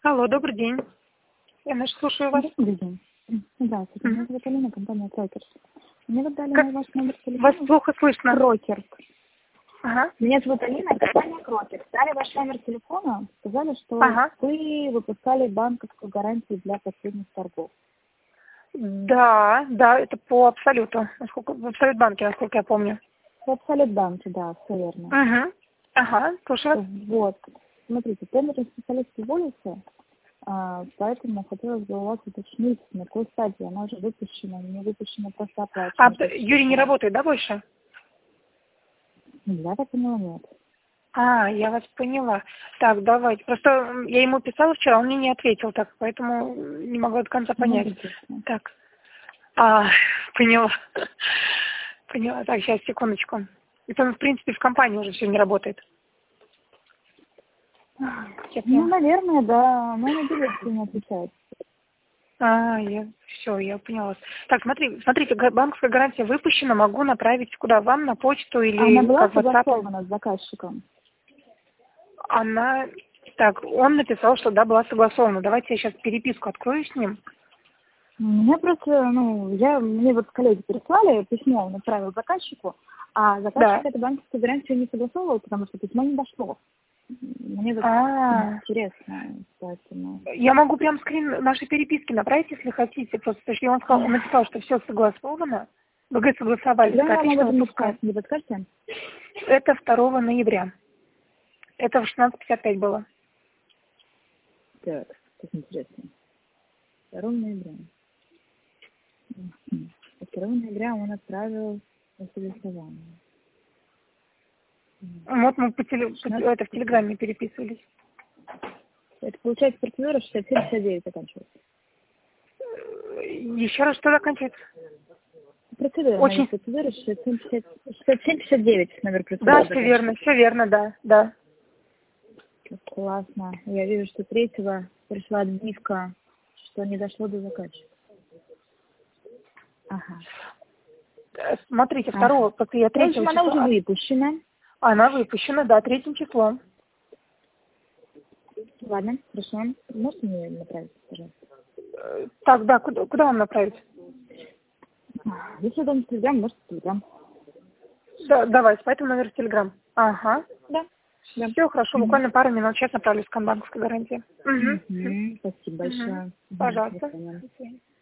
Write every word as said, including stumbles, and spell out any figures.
Алло, добрый день. Я наш слушаю вас. Добрый день. Здравствуйте. Меня зовут Алина, компания Крокерс. Мне вот дали Как? мой ваш номер Вас телефона. плохо слышно. Крокерс. Ага. Меня зовут Алина, компания Крокерс. Дали ваш номер телефона, сказали, что Ага. вы выпускали банковскую гарантию для последних торгов. Да, да, это по Абсолюту. Насколько, в Абсолют банке, насколько я помню. В Абсолют банке, да, все верно. Угу. Ага, слушаю вас. Вот. Смотрите, тендерный специалист уволился, а, поэтому хотелось бы у вас уточнить, на какой стадии она уже выпущена, не выпущена, просто А оплачена. Юрий не работает, да, больше? Я так поняла, нет. А, я вас поняла. Так, давайте. Просто м, я ему писала вчера, он мне не ответил, так, поэтому не могла до конца понять. Ну, Так. А, поняла. Поняла. Так, сейчас, секундочку. Это он, в принципе, в компании уже все не работает. Сейчас Ну, я... наверное, да. Но на дирекции не отвечает. А, я... Все, я поняла вас. Так, смотри, смотрите, га- банковская гарантия выпущена, могу направить куда? Вам, на почту Она или была как WhatsApp? согласована с заказчиком? Она... Так, он написал, что да, была согласована. Давайте я сейчас переписку открою с ним. У меня просто, ну, я, мне вот коллеги прислали письмо, он направил заказчику, а заказчик Да. эту банковскую гарантию не согласовывал, потому что письмо не дошло. Мне вот А, интересно, поэтому... я могу прям скрин нашей переписки направить, если хотите. Просто потому что он, сказал, он написал, что все согласовано. Вы, говорит, согласовались. Когда Так, вам об отлично, этом выпускаем. написать, не подскажете? Это второго ноября. Это в шестнадцать пятьдесят пять было. Так, как интересно. второго ноября. Мгм. второго ноября он отправил на согласование. Вот мы по теле... по- шестнадцать это в Телеграме переписывались. Это получается процедура шестьдесят семь шестьдесят девять заканчивается. Еще раз, что заканчивается? Процедура, Очень... номер процедуры шестьдесят семь пятьдесят девять, номер процедуры. Да, все верно, все верно, да, да. Классно. Я вижу, что третьего пришла отбивка, что не дошло до заказчика. Ага. Э, Смотрите, Ага. второго, просто я В общем, третьего она уже числа... выпущена. Она выпущена, да, третьим числом. Ладно, хорошо. Можете мне направить, пожалуйста? Э, Так, да, куда, куда вам направить? Если это не Телеграм, можете Телеграм. Да, давайте, по этому номеру Телеграм. Ага. Да. Да. Все, хорошо, Угу. буквально пару минут, сейчас направлю с банковской гарантии. Угу. Угу. Спасибо Угу. большое. Угу. До Пожалуйста. свидания. До свидания.